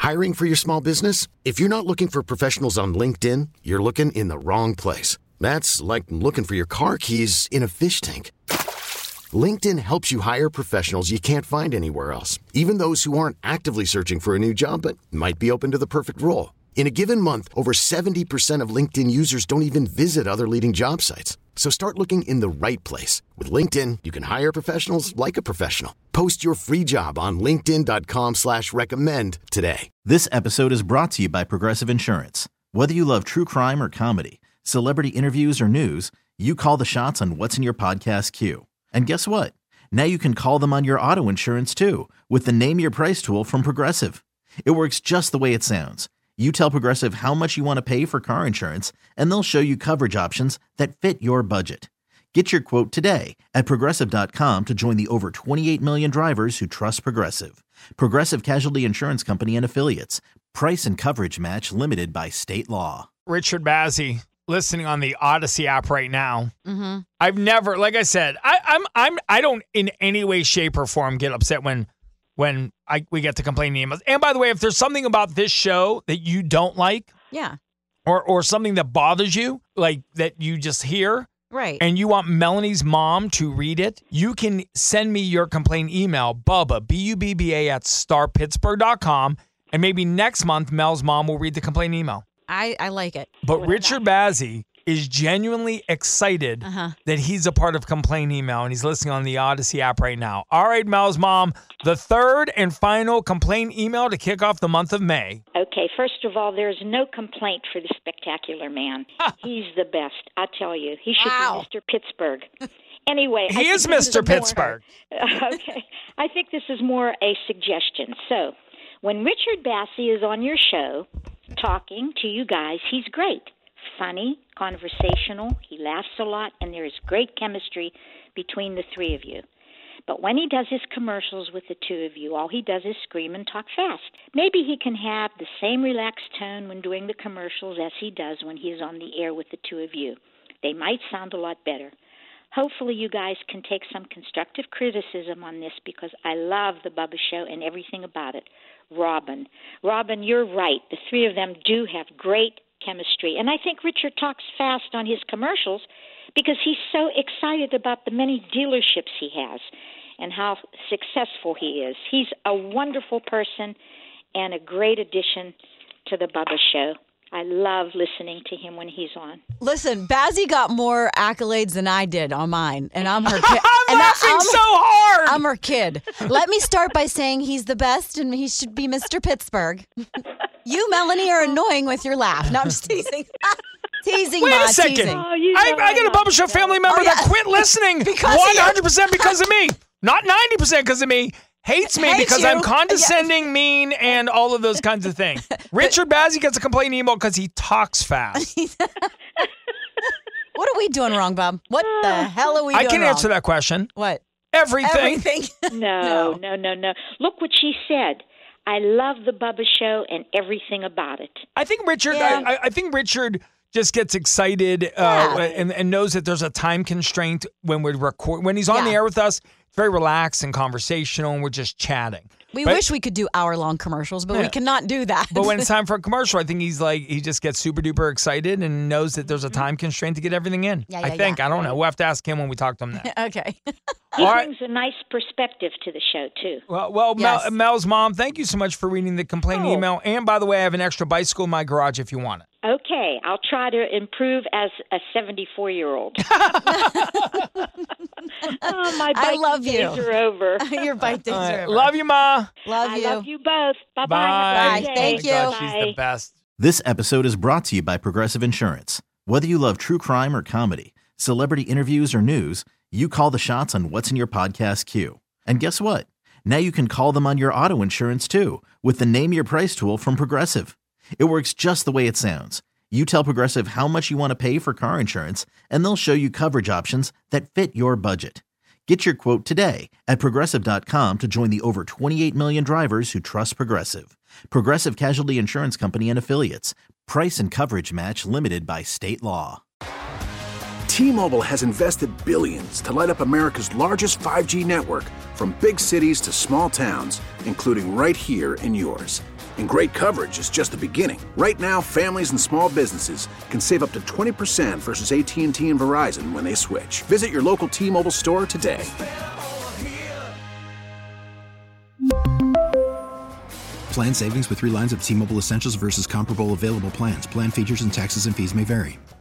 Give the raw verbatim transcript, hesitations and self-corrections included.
Hiring for your small business? If you're not looking for professionals on LinkedIn, you're looking in the wrong place. That's like looking for your car keys in a fish tank. LinkedIn helps you hire professionals you can't find anywhere else, even those who aren't actively searching for a new job but might be open to the perfect role. In a given month, over seventy percent of LinkedIn users don't even visit other leading job sites. So start looking in the right place. With LinkedIn, you can hire professionals like a professional. Post your free job on linkedin dot com slash recommend today. This episode is brought to you by Progressive Insurance. Whether you love true crime or comedy, celebrity interviews or news, you call the shots on what's in your podcast queue. And guess what? Now you can call them on your auto insurance too with the Name Your Price tool from Progressive. It works just the way it sounds. You tell Progressive how much you want to pay for car insurance, and they'll show you coverage options that fit your budget. Get your quote today at Progressive dot com to join the over twenty-eight million drivers who trust Progressive. Progressive Casualty Insurance Company and Affiliates. Price and coverage match limited by state law. Richard Bazzi, listening on the Odyssey app right now. Mm-hmm. I've never, like I said, I, I'm, I'm, I don't in any way, shape, or form get upset when, when I we get to complain emails. And by the way, if there's something about this show that you don't like, yeah, or or something that bothers you, like that you just hear, right, and you want Melanie's mom to read it, you can send me your complaint email, Bubba, B U B B A at star pittsburgh dot com, and maybe next month Mel's mom will read the complaint email. I, I like it. But Richard Bazzi is genuinely excited uh-huh. that he's a part of Complaint Email, and he's listening on the Odyssey app right now. All right, Mel's mom, the third and final Complaint Email to kick off the month of May. Okay, first of all, there's no complaint for the spectacular man. He's the best, I tell you. He should Wow. be Mister Pittsburgh. Anyway, He I is think this Mister is more- Pittsburgh. Okay, I think this is more a suggestion. So, when Richard Bazzi is on your show talking to you guys, he's great. Funny, conversational, he laughs a lot, and there is great chemistry between the three of you. But when he does his commercials with the two of you, all he does is scream and talk fast. Maybe he can have the same relaxed tone when doing the commercials as he does when he is on the air with the two of you. They might sound a lot better. Hopefully you guys can take some constructive criticism on this because I love the Bubba Show and everything about it. Robin. Robin, you're right. The three of them do have great chemistry. And I think Richard talks fast on his commercials because he's so excited about the many dealerships he has and how successful he is. He's a wonderful person and a great addition to the Bubba Show. I love listening to him when he's on. Listen, Bazzi got more accolades than I did on mine, and I'm her kid. I'm and laughing I, I'm, so hard. I'm her kid. Let me start by saying he's the best, and he should be Mister Pittsburgh. You, Melanie, are annoying with your laugh. No, I'm just teasing. Teasing, Wait Ma, a second. teasing. Oh, you I, know I got a love Bubba Show you. family member Oh, yeah. that quit listening Because of you. one hundred percent because of me. Not ninety percent because of me. Hates me Hates because you. I'm condescending, mean, and all of those kinds of things. Richard Bazzi gets a complaint email because he talks fast. What are we doing wrong, Bob? What the hell are we I doing can wrong? answer that question. What? Everything. Everything. No, No. no, no, no. Look what she said. I love the Bubba Show and everything about it. I think Richard. Yeah. I, I think Richard just gets excited uh, Yeah. and, and knows that there's a time constraint when we record. When he's on Yeah. the air with us, it's very relaxed and conversational, and we're just chatting. We But- wish we could do hour-long commercials, but Yeah. we cannot do that. But when it's time for a commercial, I think he's like, he just gets super duper excited and knows that there's a time constraint to get everything in. Yeah, I yeah, think. yeah. I don't know. We'll have to ask him when we talk to him next. Okay. He All right. brings a nice perspective to the show, too. Well, well Yes. Mel, Mel's mom, thank you so much for reading the complaint Oh. email. And by the way, I have an extra bicycle in my garage if you want it. Okay, I'll try to improve as a seventy-four-year-old. Oh, my I bike love days you. are over. Your bite days All right. are over. Love you, Ma. Love I you. love you both. Bye-bye. Bye. Have a good Bye. day. Thank Oh my God, you. she's the Bye. best. This episode is brought to you by Progressive Insurance. Whether you love true crime or comedy, celebrity interviews or news, you call the shots on what's in your podcast queue. And guess what? Now you can call them on your auto insurance too with the Name Your Price tool from Progressive. It works just the way it sounds. You tell Progressive how much you want to pay for car insurance, and they'll show you coverage options that fit your budget. Get your quote today at Progressive dot com to join the over twenty-eight million drivers who trust Progressive. Progressive Casualty Insurance Company and Affiliates. Price and coverage match limited by state law. T-Mobile has invested billions to light up America's largest five G network, from big cities to small towns, including right here in yours. And great coverage is just the beginning. Right now, families and small businesses can save up to twenty percent versus A T and T and Verizon when they switch. Visit your local T-Mobile store today. Plan savings with three lines of T-Mobile Essentials versus comparable available plans. Plan features and taxes and fees may vary.